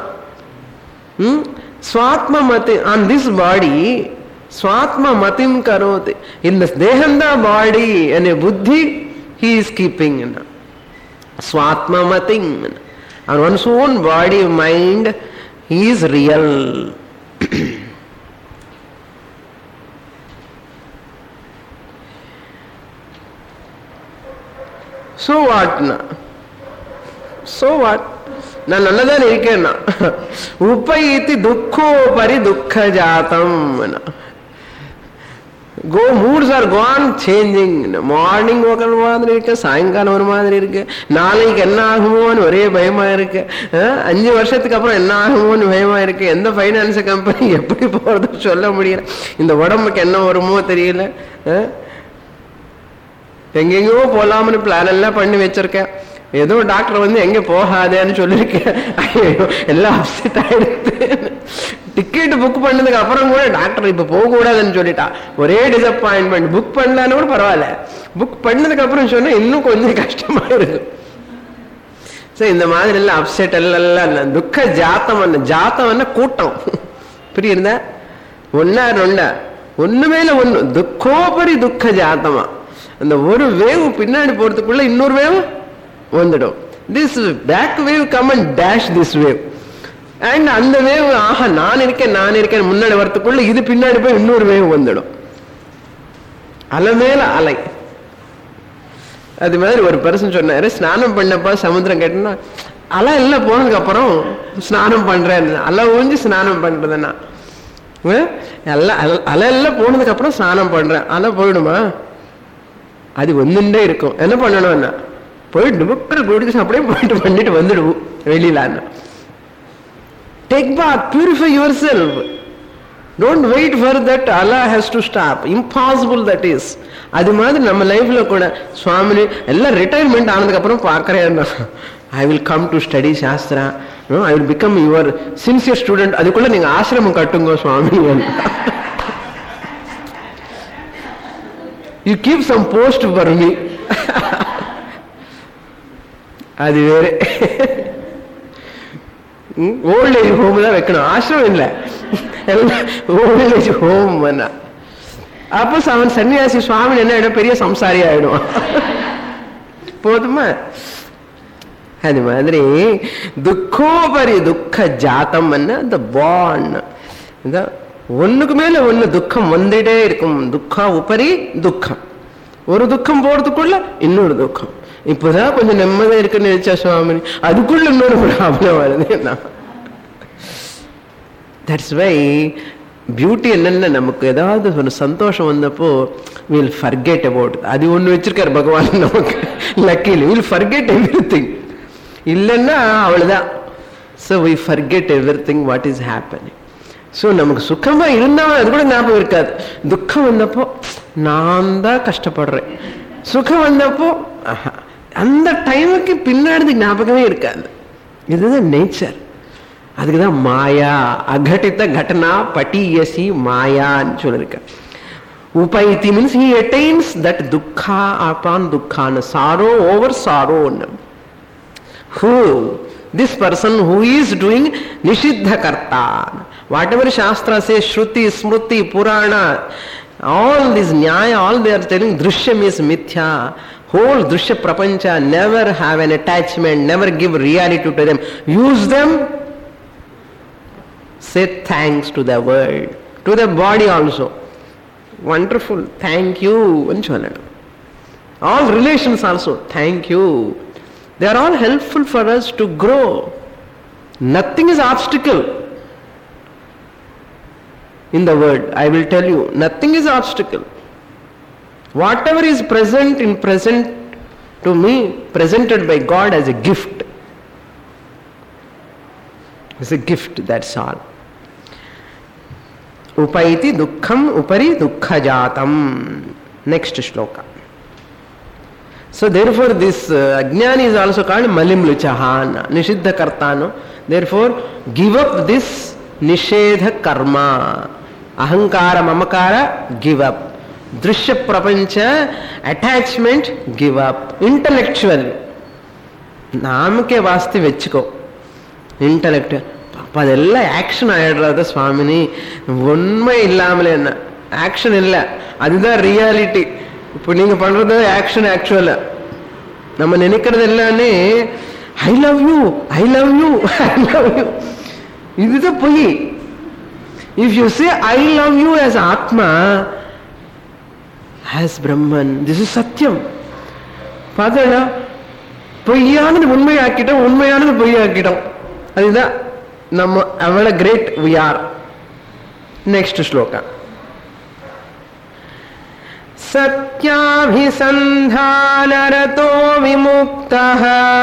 Swatma mati, on this body, Swatma matim karoti. In this dehanda body and a buddhi, he is keeping. Swatma matim. On one's own body, mind, he is real. So what? So what? நான் நல்லதான் இருக்கேன்னா உபயித்தி துக்கோபரி துக்க ஜாத்தம். Go moods are gone changing. Morning ஒரு மாதிரி இருக்கு, சாயங்காலம் ஒரு மாதிரி இருக்கு, நாளைக்கு என்ன ஆகுமோன்னு ஒரே பயமா இருக்கு, அஞ்சு வருஷத்துக்கு அப்புறம் என்ன ஆகுமோன்னு பயமா இருக்கு, எந்த ஃபைனான்ஸ் கம்பெனி எப்படி போறது சொல்ல முடியல, இந்த உடம்புக்கு என்ன வருமோ தெரியல, எங்கெங்கோ போலாம்னு பிளான் எல்லாம் பண்ணி வச்சிருக்கேன். ஏதோ டாக்டர் வந்து எங்க போகாதேன்னு சொல்லியிருக்கேன். எல்லாம் அப்செட் ஆயிடுது. டிக்கெட் புக் பண்ணதுக்கு அப்புறம் கூட டாக்டர் இப்ப போக கூடாதுன்னு சொல்லிட்டா. ஒரே டிசப்பாயின்மெண்ட். புக் பண்ணலான்னு கூட பரவாயில்ல, புக் பண்ணதுக்கு அப்புறம் சொன்னா இன்னும் கொஞ்சம் கஷ்டமா இருக்கு. சரி, இந்த மாதிரி எல்லாம் அப்செட் எல்லாம் துக்க ஜாத்தம். அந்த ஜாத்தம் கூட்டம் புரியுதா? ஒன்னா ரெண்டா, ஒண்ணு மேல ஒண்ணு, துக்கோபரி துக்க ஜாத்தமா. அந்த ஒரு வேவ் பின்னாடி போறதுக்குள்ள இன்னொரு வேவ் வந்துடும். This back wave come and dash this wave and அந்த வேவ், ஆஹா நான் இருக்கேன் நான் இருக்கேன் முன்னாடி வரத்துக்குள்ள இது பின்னாடி போய் இன்னொரு வேவ் வந்துடும். அலை மேல அலை. அது மாதிரி ஒரு பர்சன் சொன்னாரு, ஸ்நானம் பண்ணப்பா சமுத்திரம் கேட்டா அலை எல்லாம் போனதுக்கு அப்புறம் ஸ்நானம் பண்றேன். அலை ஊஞ்சி ஸ்நானம் பண்றதுன்னா எல்லாம் அலை எல்லாம் போனதுக்கு அப்புறம் ஸ்நானம் பண்றேன். அலை போயிடுமா? அது வந்துட்டே இருக்கும். என்ன பண்ணணும்னா போயிட்டு புக்கல் போயிட்டு அப்படியே போயிட்டு பண்ணிட்டு வந்துடுவோம் வெளியில. Take bath, purify your self. Don't wait for that Allah has to stop. Impossible that is. அது மாதிரி நம்ம லைஃப்ல கூட சுவாமி எல்லாம் ரிட்டையர்மெண்ட் ஆனதுக்கு அப்புறம் பார்க்கறேன், I will come to study shastra, I will become your sincere student. அதுக்குள்ள நீங்க ஆசிரமம் கட்டுங்க சுவாமி. You keep some post for me. அது வேறு. ஓல்ட் ஏஜ் ஹோம் தான் வைக்கணும், ஆசிரமம் இல்லை, ஓல்ட் ஏஜ் ஹோம். அப்போ அவன் சன்னியாசி சுவாமி என்ன ஆயிடும், பெரிய சம்சாரி ஆயிடும். போதுமா? அது மாதிரி துக்கோபரி துக்க ஜாத்தம் இந்த பாண்ட், இந்த ஒண்ணுக்கு மேல ஒண்ணு துக்கம் வந்துட்டே இருக்கும். துக்கா உபரி துக்கம். ஒரு துக்கம் போறதுக்குள்ள இன்னொரு துக்கம். இப்பதான் கொஞ்சம் நிம்மதியா இருக்குன்னு நினைச்சா சுவாமி, அதுக்குள்ள இன்னொரு ப்ராப்ளம் வருது. தட்ஸ் வை பியூட்டி என்னன்னா, நமக்கு ஏதாவது ஒரு சந்தோஷம் வந்தப்போ வில் ஃபர்கெட் அபவுட். அது ஒண்ணு வச்சிருக்காரு பகவான் நமக்கு லக்கிலி. Will forget everything. இல்லைன்னா அவ்வளவுதான், So we forget everything what is happening. So நமக்கு சுகமா இருந்தாலும் அது கூட ஞாபகம் இருக்காது. துக்கம் வந்தப்போ நான் தான் கஷ்டப்படுறேன், சுகம் வந்தப்போ அந்த டைமுக்கு பின்னாடி ஞாபகமே இருக்காது. இதுதான் நேச்சர். அதுக்குதான் மாயா, அகட்டித்த கட்டனா பட்டியசி மாயான்னு சொல்லியிருக்க. உபைத்தி means he attains that dukkha upon dukkha, sorrow over sorrow. Who? This person who is doing nishiddha karta. Whatever Shastra says, Shruti, Smruti, Purana, all this Nyaya, all they are telling, Drishyam is mithya. Whole Drishya Prapancha, never have an attachment, never give reality to them. Use them. Say thanks to the world, to the body also. Wonderful, thank you. All relations also, thank you. They are all helpful for us to grow. Nothing is obstacle in the world. I will tell you, nothing is obstacle. Whatever is present in present to me, presented by God as a gift. It's a gift, that's all. Upaiti dukkham upari dukkha jatam. Next shloka. So therefore this uh, ajnani is also called malimluchahana, nishiddha kartano. Therefore give up this nishedha karma. Ahankara mamakara, give up. Drishya prapancha, attachment, give up. Intellectual, namke vaasti vechiko. Intellectual, padella action ayadradha swamini, unmai illamale enna action illa, adudha reality. இப்போ நீங்க பண்றது action. ஆக்சுவலா நம்ம நினைக்கிறது எல்லாமே I love you, I love you, I love you, இதுதான் பொய். If you say I love you as ஆத்மா, ஆஸ் பிரம்மன், திஸ் இஸ் சத்தியம். பார்த்தா பொய்யானது உண்மை ஆக்கிட்டோம், உண்மையானது பொய் ஆக்கிட்டோம். அதுதான் நம்ம அவ்வளவு great we are. Next shloka. सत्याभिसन्धानरतो विमुक्तः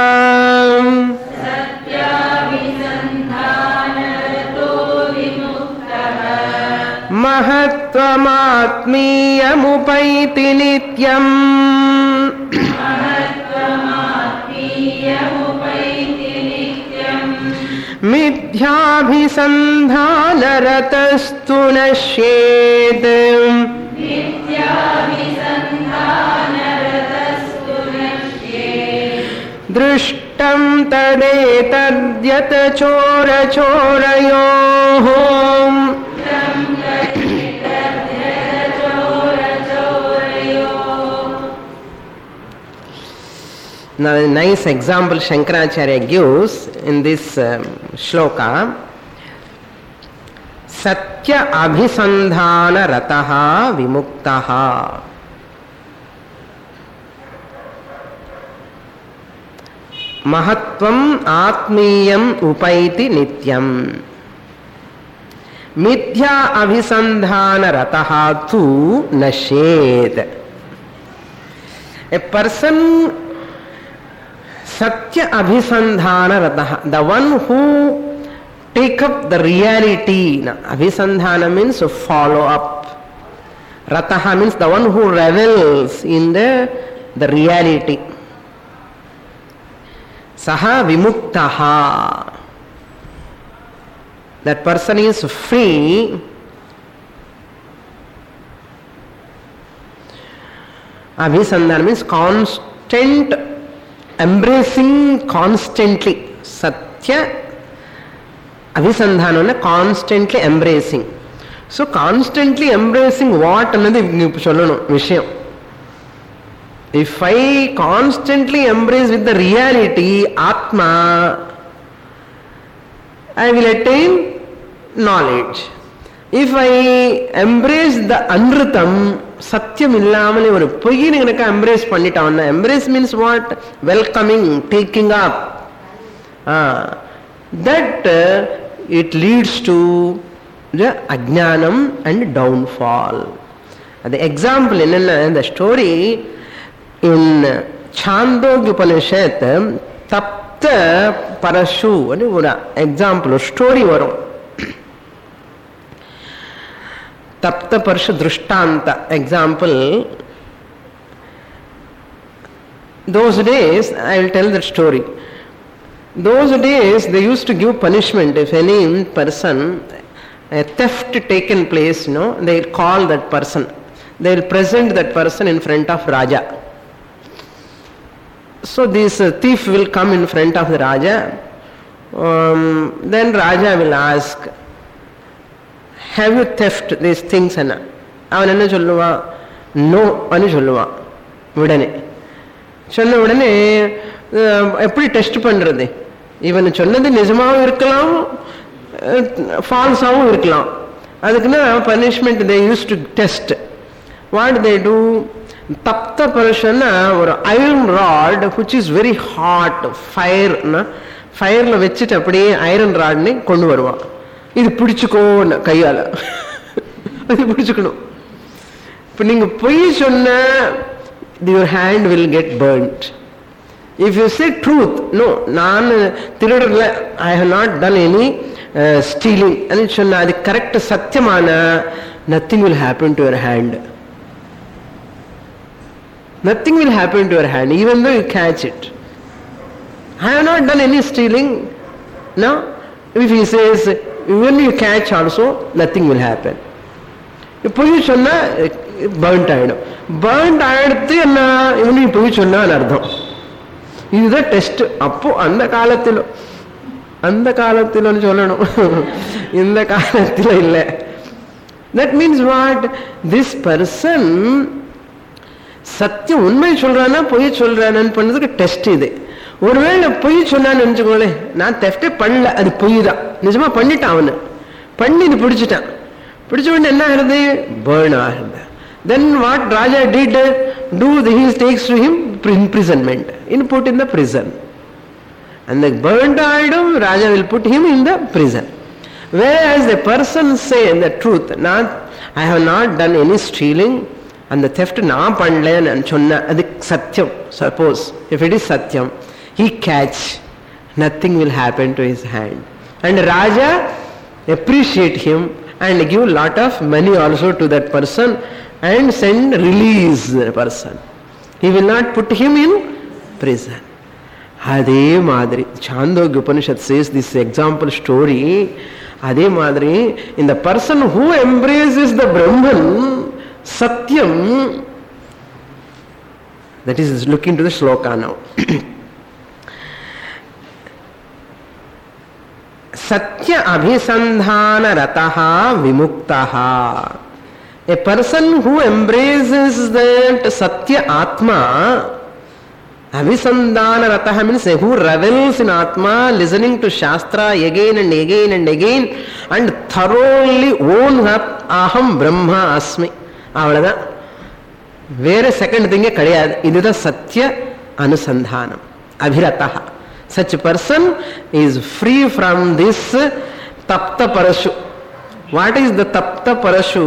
महत्त्वमात्मीयमुपैति नित्यम् मिथ्याभिसन्धानरतस्तु नश्येत् दृष्टं तदेतद्यत चोरचोरयोः. Now a nice example Shankaracharya gives in this um, shloka. Satya abhisandhana rataha vimuktaha. Mahatvam atmiyam upaiti nityam. Mithya abhisandhana rataha tu nashed. A person Satya abhisandhana rataha, the one who take up the reality. Abhisandhana means to follow up. Rataha means the one who revels in the, the reality. Saha vimuktaha. That person is free. Abhisandhana means constant embracing, constantly. Satya abhisandhana, constantly embracing. So constantly embracing what annadu ipo sollanum vishayam. If I constantly embrace with the reality, Atma, I will attain knowledge. If I embrace the Anrutam, Satyam illamale oru poyi enakku embrace pannitavanna. Embrace means what? Welcoming, taking up. Ah, that uh, it leads to the ajnanam and downfall. The example in the story in Chandogya Upanishad, tap Tapta Parashu and one example, story varum. Tapta Parashu Drishtanta example. Those days, I will tell that story. Those days, they used to give punishment if any person, a theft taken place, you know, they will call that person. They will present that person in front of Raja. So this uh, thief will come in front of the Raja. Um, then Raja will ask, have you theft these things? Avan enna solluva? No anu solluva. Vidane. சொன்ன உடனே எப்படி test பண்றது? இவன் சொன்னது நிஜமாவும் இருக்கலாம், ஃபால்ஸாவும் இருக்கலாம். அதுக்குன்னா punishment they use to test. What they do? தப்த பரஷன்னா ஒரு iron rod which is very hot, ஃபயர்னா ஃபயர்ல வச்சுட்டு அப்படியே ஐரன் ராட்னு கொண்டு வருவான். இது பிடிச்சுக்கோன்னு கையால அது பிடிச்சுக்கணும். இப்போ நீங்க பொய் சொன்ன your hand will get burnt. If you say truth, no, நான் திருடல, I have not done any uh, stealing and சொன்ன அது கரெக்ட் சத்தியமான, nothing will happen to your hand. Nothing will happen to your hand even though you catch it. I have not done any stealing. No, if he says even you catch also, nothing will happen. பொய் சொன்னா burnt ஆயிடும். Burnt ஆயிடுத்து என்ன, இவனு பொய் சொன்னான்னு அர்த்தம். இதுதான் டெஸ்ட். அப்போ அந்த காலத்தில் அந்த காலத்தில் சொல்லணும், இந்த காலத்தில் இல்லை. That means what? This person சத்தியம் உண்மை சொல்றானா பொய் சொல்றானு பண்ணதுக்கு டெஸ்ட் இது. ஒருவேளை பொய் சொன்னான்னு நினைச்சுக்கோங்களே, நான் தெஃப்டே பண்ணல, அது பொய் தான், நிஜமா பண்ணிட்டான், அவனு பண்ணி இது பிடிச்சிட்டான். பிடிச்ச உடனே என்ன ஆகுது? பேர்ன் ஆகுது. Then what Raja did? Do the, he takes to him imprisonment, in put in the prison, and the burnt idol Raja will put him in the prison. Whereas the person say the truth, not I have not done any stealing and the theft na panlen and chonna adu satyam. Suppose if it is satyam, he catch, nothing will happen to his hand, and Raja appreciate him and give lot of money also to that person and send release the person. He will not put him in prison. அதே மாதிரி சாந்தோக்ய Upanishad says this example story. அதே மாதிரி in the person who embraces the Brahman, Satyam, that is, look into the shloka now. Satya abhisandhana rataha vimuktaha. A person who embraces that Satya Atma, Abhisandhana Rataha means who revels in Atma, listening to Shastra again and again and again, and thoroughly owns up Aham Brahma Asmi. Avladha. Where a second thing kadiyadu. Idu Satya Anusandhanam. Abhirataha. Such a person is free from this Tapta Parashu. What is the Tapta Parashu?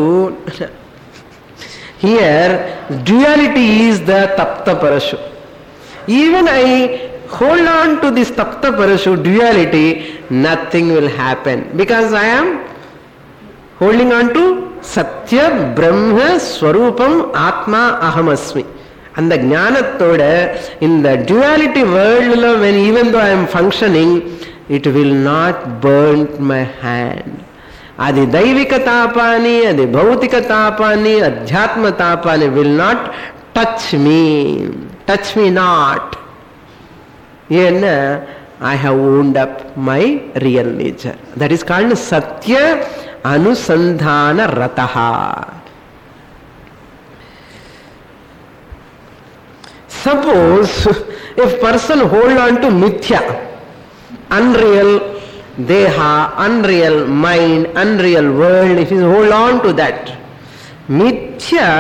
Here, duality is the Tapta Parashu. Even I hold on to this Tapta Parashu duality, nothing will happen because I am holding on to Satya Brahma Swarupam Atma Ahamasmi. And the Jnanathoda, in the duality world, when even though I am functioning, it will not burn my hand. Adi Daivika Tapani, Adi Bhautika Tapani, Adhyatma Tapani will not touch me. Touch me not. Yenna, I have wound up my real nature. That is called Satya Anusandhana Rataha. Suppose if person hold on to mithya, unreal deha, unreal mind, unreal world, if he hold on to that, mithya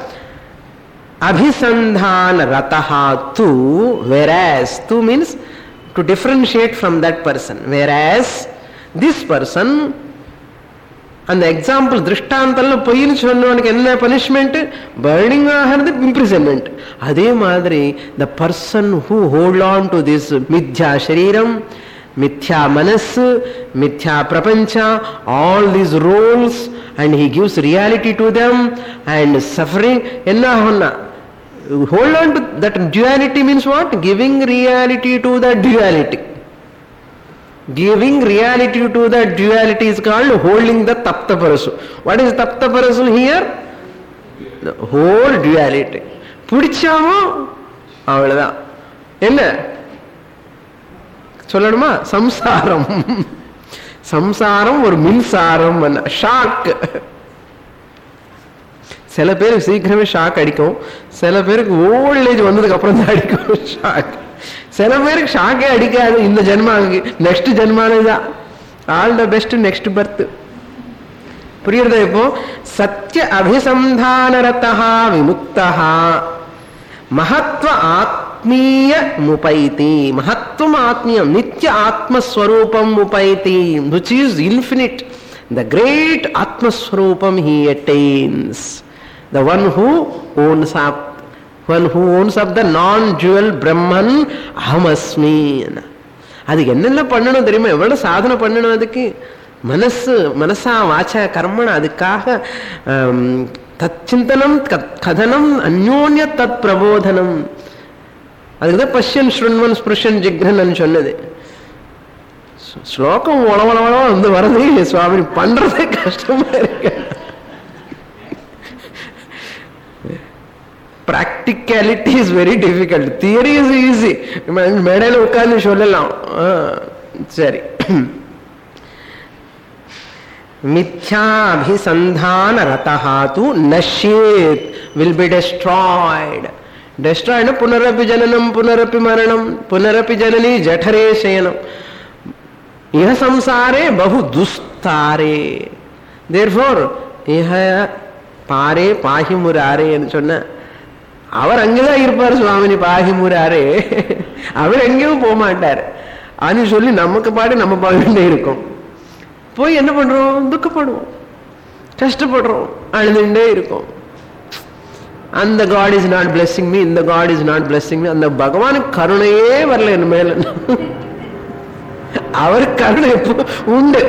abhisandhana rataha tu, whereas tu means to differentiate from that person, whereas this person அந்த example திருஷ்டாந்தம்ல பொய்ன்னு சொன்னவனுக்கு என்ன punishment? Burning ஆகிறது, imprisonment. அதே மாதிரி the person who hold on to this மித்யா சரீரம், மித்யா மனசு, மித்யா பிரபஞ்ச, all these roles, and he gives reality to them and suffering, என்ன ஆகும்னா hold on to that duality means what? Giving reality to the duality. Giving reality to the duality is called holding the tapta parasu. What is tapta parasu here? The whole duality. பிடிச்சாமோ அவ்வளவுதான். என்ன சொல்லணுமா? சம்சாரம். சம்சாரம் ஒரு மின்சாரம், shock. சில பேருக்கு சீக்கிரமே ஷாக் அடிக்கும், சில பேருக்கு ஓல்ட் ஏஜ் வந்ததுக்கு அப்புறம் தான் அடிக்கும் ஷாக். சில பேருக்கு ஷாக்கே அடிக்காது, இந்த ஜென்மாவுக்கு நெக்ஸ்ட் ஜென்மானதான். All the best next birth. புரியுறதா? இப்போ சத்ய அபிசந்தானரதா விமுக்தா மகத்வ ஆத்மீய முபைதி. மகத்வம் ஆத்மீயம், நித்ய ஆத்மஸ்வரூபம் முபைதி, which is infinite. The great Atmaswarupam he attains. The one who owns up, one who owns up the non-dual Brahman Ahamasmi. அதுக்கு என்னென்ன பண்ணணும் தெரியுமா? எவ்வளவு சாதனை பண்ணணும் அதுக்கு? மனசு, மனசா வாச்சா கர்மண. அதுக்காக தச்சிந்தனம் கதனம் அந்யோன்ய தத் பிரபோதனம். அதுக்குதான் பஷ்யன் ஸ்ருண்வன் ஸ்பிருஷன் ஜிக்ரன் சொன்னது. ஸ்லோகம் உளவளவளவா வந்து வரது சுவாமி, பண்றதே கஷ்டமா இருக்கு. practicality is very difficult. Theory is easy. மேடையில் உட்கார்ந்து சொல்லலாம். சரி, மித்யாபிசந்தான ரதஹா து நஷ்யேத், will be destroyed. destroyed புனரப்பி ஜனனம் புனரப்பி மரணம் புனரப்பி ஜனனி ஜఠரே சயனம் இஹ சம்சாரே பகு துஸ்தாரே. தேர்ஃபோர் இஹ பாரே பாஹி முராரே என்று சொன்ன அவர் அங்கேதான் இருப்பார் சுவாமினி. பாஹி முராரே, அவர் எங்கேயும் போக மாட்டார். அது சொல்லி நமக்கு பாடு நம்ம பாடுண்டே இருக்கும். போய் என்ன பண்றோம்? துக்கப்படுவோம், கஷ்டப்படுறோம், அழுதுண்டே இருக்கும். அந்த god is not blessing me, இந்த god is not blessing me. அந்த பகவானுக்கு கருணையே வரல என் மேல. அவர் கருணை எப்போ உண்டு.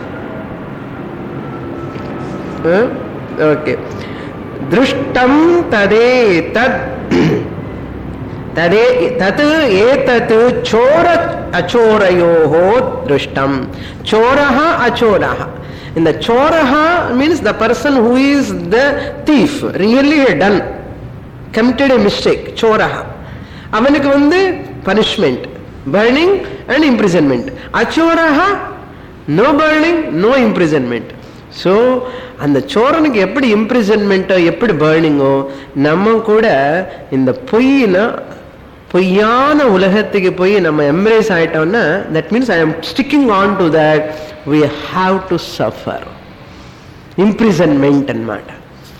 ஓகே. திருஷ்டம் ததே தத் ததே தத் ஏதத் சோர அச்சோரயோஹோ திருஷ்டம். சோரஹ அச்சோரஹ. இந்த சோரஹ means the person who is the thief, really done, committed a mistake. சோரஹ அவனுக்கு வந்து punishment, burning and imprisonment. அச்சோரஹ no burning, no imprisonment. So அந்த சோரனுக்கு எப்படி இம்ப்ரிசன்மெண்ட்டோ எப்படி பர்னிங்கோ, நம்ம கூட இந்த பொய்னா பொய்யான உலகத்துக்கு போய் நம்ம எம்ப்ரேஸ் ஆயிட்டோம்னா, that means I am sticking on to that, we have to suffer. Imprisonment அன்மாட்ட.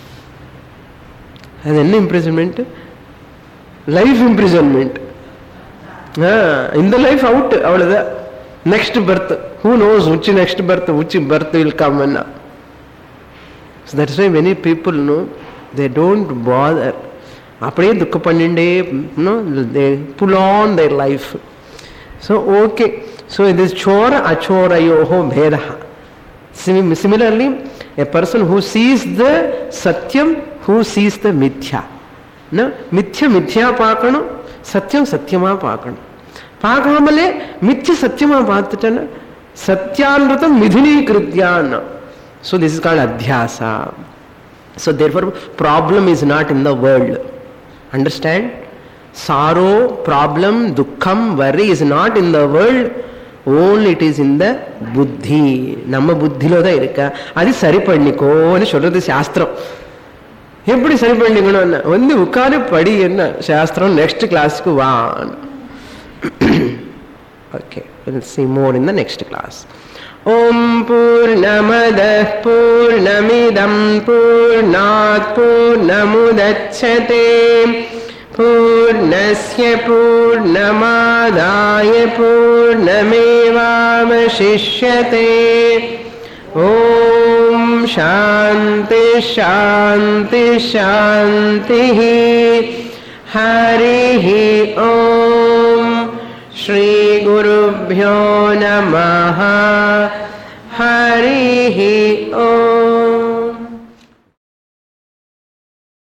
அது என்ன இம்ப்ரிசன்மெண்ட்? Life imprisonment. இந்த லைஃப் அவுட், அவ்வளவுதான். Next birth, who knows which next birth, which birth will come. And so that's why many people know, they don't bother. அப்படியே துக்க பண்ணிண்டே, they pull on their life. So okay, so it is chora achorayoho bhedaha. Similarly, a person who sees the satyam, who sees the mithya. No, mithya mithya பார்க்கணும், சத்தியம் சத்தியமா பார்க்கணும். பார்க்காமலே மிச்ச சத்தியமா பார்த்துட்டேன்னா சத்தியான்ருதம் மிதுனீகிருத்யான்னா. So this is called adhyasa. So therefore problem is not in the world. Understand? Sorrow, problem, dukkham, worry is not in the world. Only it is in the buddhi. நம்ம புத்தியில தான் இருக்க. அது சரி பண்ணிக்கோன்னு சொல்றது சாஸ்திரம். எப்படி சரி பண்ணிக்கணும்? வந்து உட்காரு படி, என்ன சாஸ்திரம், நெக்ஸ்ட் கிளாஸ்க்கு வா. Okay, we'll see more in the next class. Om Purnamadah Purnamidam Purnat Purnamudachyate Purnasya Purnamadaya Purnamevavashishyate. Om శాంతి శాంతి శాంతి. హరి ఓం. శ్రీ గురుభ్యో నమః.